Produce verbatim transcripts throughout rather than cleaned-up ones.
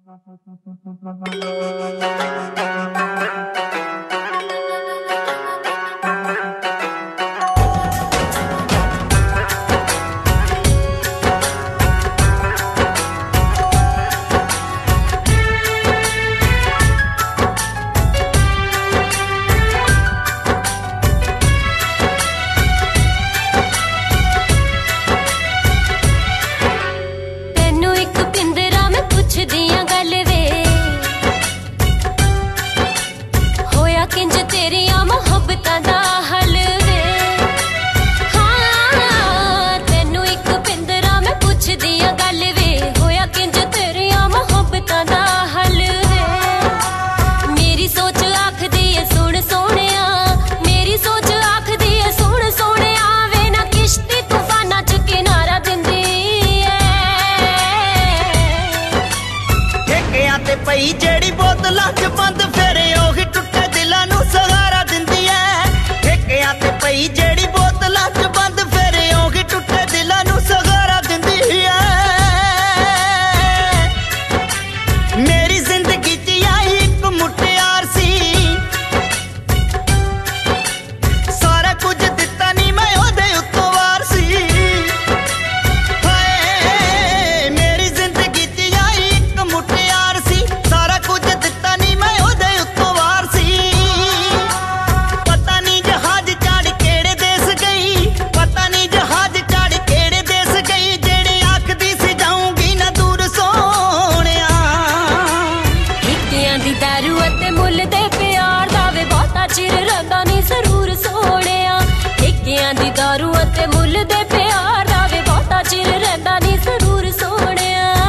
पई जेड़ी बोतलां च बंद फेरे ओही टुटे दिलां नूं सहारा दिंदी ऐ। ठेकियां ते पई जेड़ी बोतलां च बंद फेरे ओही टुटे दिलां नूं सहारा दिंदी ऐ। मेरी जिंदगी च आई इक मुटियार सी, सारा कुछ दित्ता नी मैं ओहदे उत्तों वार सी। हाय मेरी जिंदगी च आई इक मुटियार सी, सारा कुछ दिता नहीं मैं ओहदे उत्तों वार सी। पता नहीं जहाज चढ़ केड़े देश गई, पता नहीं जहाज चढ़ केड़े देश गई, जेड़ी आखदी सी जाऊंगी ना दूर सोहणिया। ठेकियां दी दारू अते मुल दे प्यार दा वे बहुता चिर रंदा नहीं जरूर सोहणिया। ठेकियां दी दारू अते मुल दे प्यार दा वे बहुता चिर रंदा नहीं जरूर सोहणिया।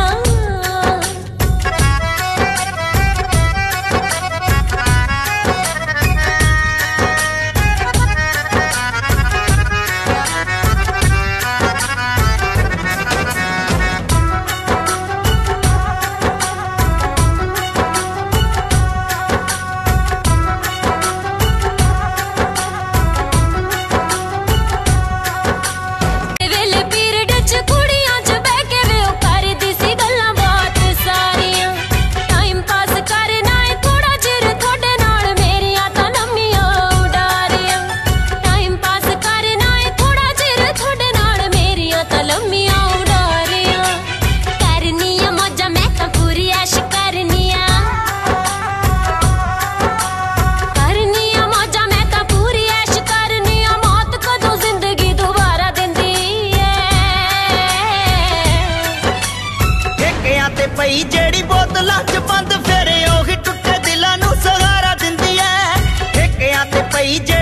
पई जेड़ी बोतलां च बंद फेरे ओही टुटे दिलां नूं सहारा दिंदी ऐ। ठेकियां ते पई